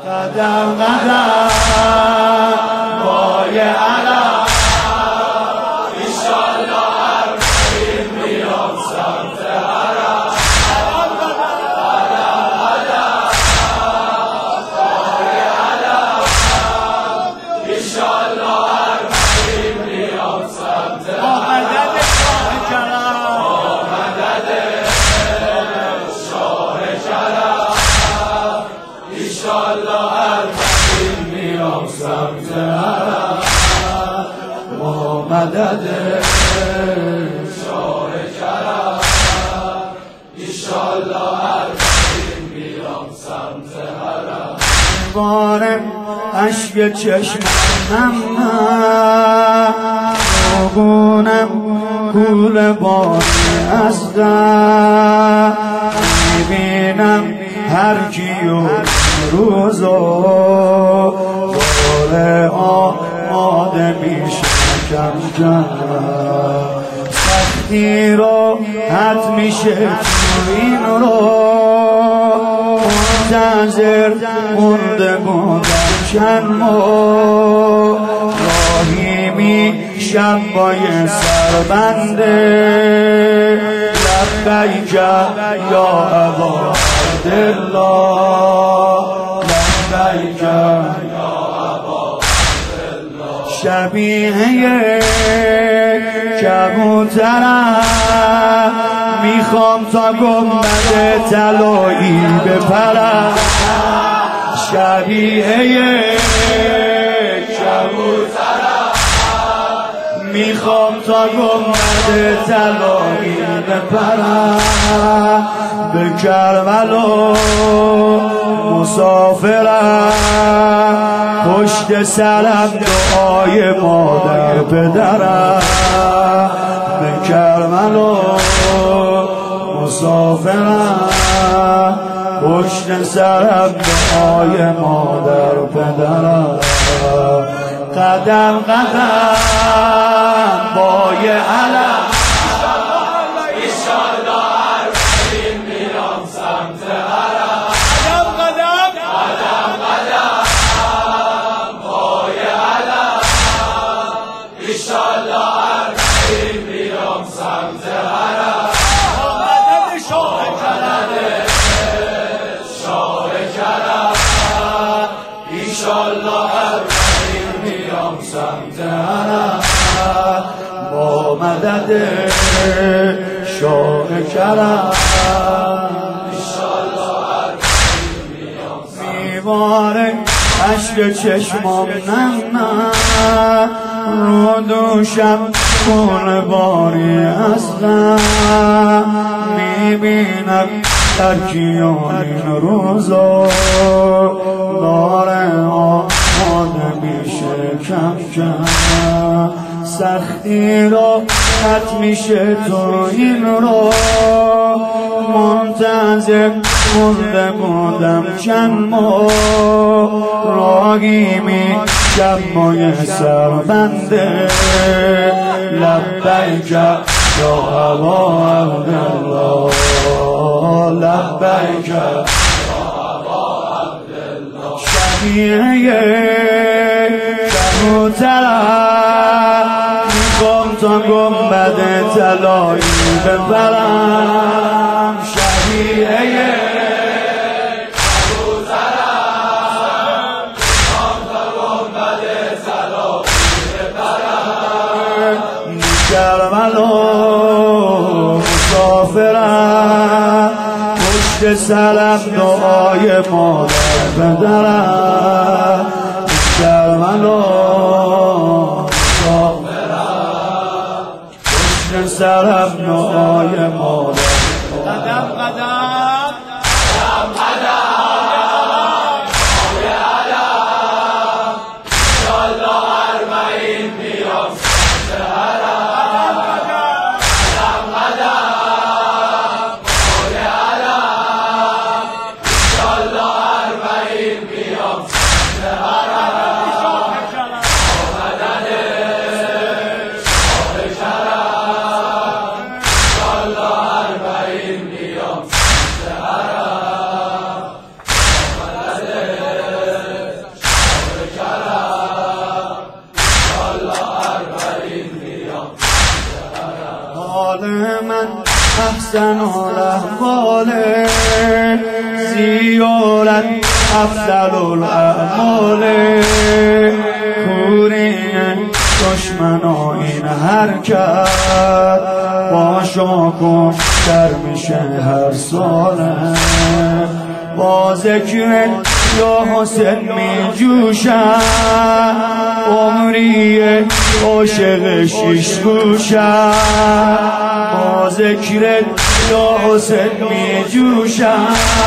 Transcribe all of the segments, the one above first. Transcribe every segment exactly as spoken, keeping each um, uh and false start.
قدم قدم پای علم ایشالله اربعین میام سمت حرم قدم قدم پای علم ایشالله اربعین میام سمت حرم ایشالله اربعین میام سمت حرم با مدد شاه کرم ایشالله اربعین میام سمت حرم باره اشک چشمم نگونم کول باری از غم میبینم هر کیو روزو داره آماده میشه کم کم سختی رو حد میشه تو این رو منتظر مونده بودم چند ماه راهی میشم با یه سربنده لبیک یا ابا عبدالله لبیک یا ابا عبدالله شبیه کبوترم میخوام تا گنبد طلایی بپرم شبیه کبوترم میخوام تا گنبد طلایی بپرم به کربلا مسافرم پشت سرم دعای مادر پدرم به کربلا مسافرم پشت سرم دعای مادر پدرم قدم قدم پای علم ایشالله اربعین میرم سمت حرم قدم قدم قدم قدم پای علم ایشالله اربعین میرم سمت حرم مدد شاه کرم شاه کرم ایشالله اربعین میرم سمت حرم با مدد شاه کرم ایشالله اربعین میرم میواره اشک چشمام نم رو دوشم کل باری از غم میبینم در کیان این روزا داره آماده میشه کم کم سختی رو حد میشه تو این رو منتظر مونده بودم چند ماه راهی میشم با یه سربنده لبیک یا ابا عبدالله لبیک یا ابا عبدالله شبیه کبوترم میخوام تا گنبد طلایی بپرم شبیه کبوترم میخوام تا گنبد طلایی بپرم کربلا مسافرم پشت سرم دعای مادر پدرم کربلا مسافرم پشت سرم دعای مادر قدم قدم قدم قدم پای علم ایشالله اربعین میام سمت حرم قدم قدم پای علم ایشالله اربعین میام سمت حرم با مدد شاه کرم ایشالله اربعین میام احسن الاحوال زیارت افضل الاعمال کوری دشمنا این حرکت باشا کن در میشه هر ساله با ذکر یا حسین می جوشم عمری عاشق شیش گوشم با ذکر یا حسین می جوشم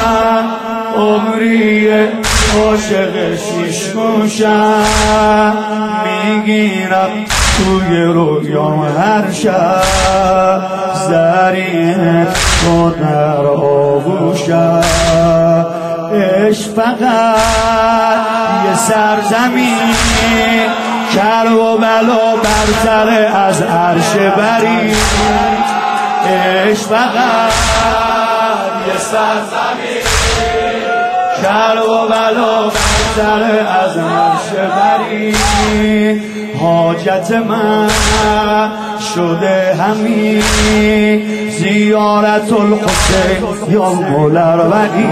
عمری عاشق شیش گوشم میگیرم توی رویام هر شب زرین تو در آغوشم عشق فقط یه سرزمین کر و بلا برتر از عرش بری عشق فقط یه سرزمین کر و بلا برتر از عرش بری حاجت من شده همین زیارت الحسین یا مولاروی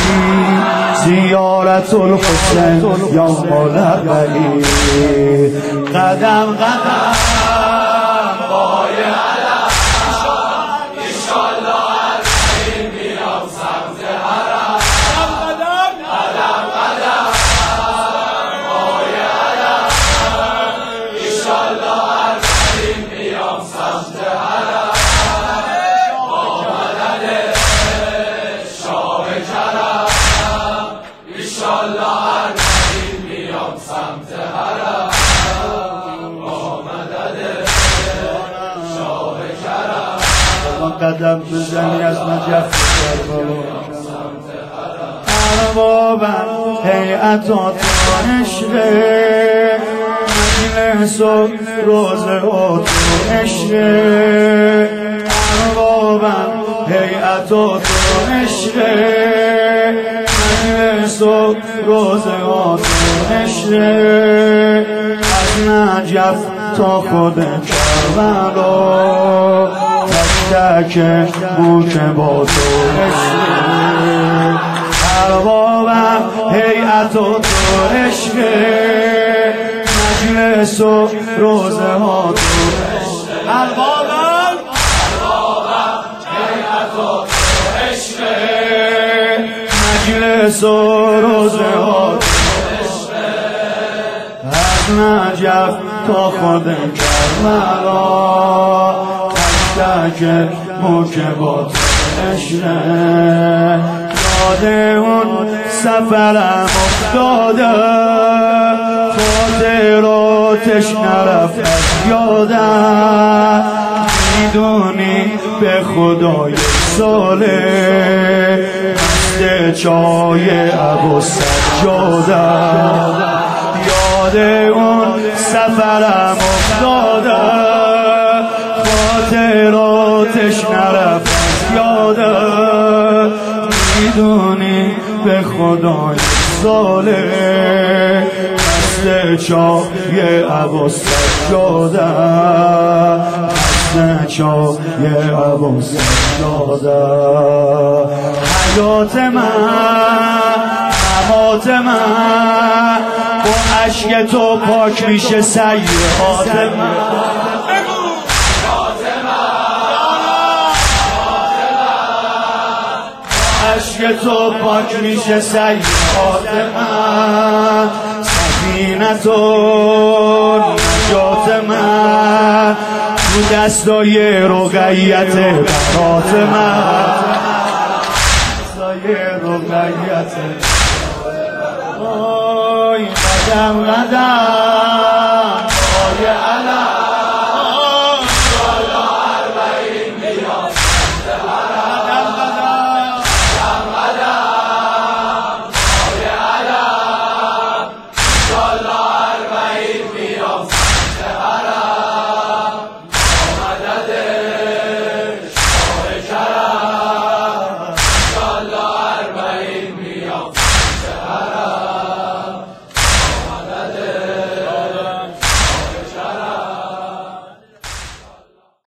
زیارت الحسین یا مولاروی قدم قدم پای علم انشالله الرحیم بیام سمت حرم قدم قدم قدم پای علم انشالله الرحیم بیام سمت حرم با مدد شاه کرم انشالله الرحیم بیام سمت حرم با مدد شاه کرم قدم بزنی از نجف اربابم هیئتات عشق مجلس و روزه و تو عشق اربابم هیئتات عشق مجلس و روزه و تو عشق از نجف تا خود کربلا تک بوک با تو عشق اربابم هیئت و تو عشق مجلس و روزه ها تو عشق اربابم اربابم هیئت و تو عشق مجلس و روزه ها تو عشق از نجف تا خود کربلا که موکبات عشقه یاد اون سفرم افتاده خاطراتش نرفت از یادم میدونی به خدای ساله مست چای ابو سجاده یاد اون سفرم افتاده خاطراتش نرفت از یادم میدونی به خدای ساله مست چای ابو سجاده مست چای ابو سجاده حیات من ممات من با عشق تو پاک میشه سیئات من عشق تو پاک میشه سیئات من سفینت و نجات من تو دستای رقیت برات من دستای رقیت وای قدم قدم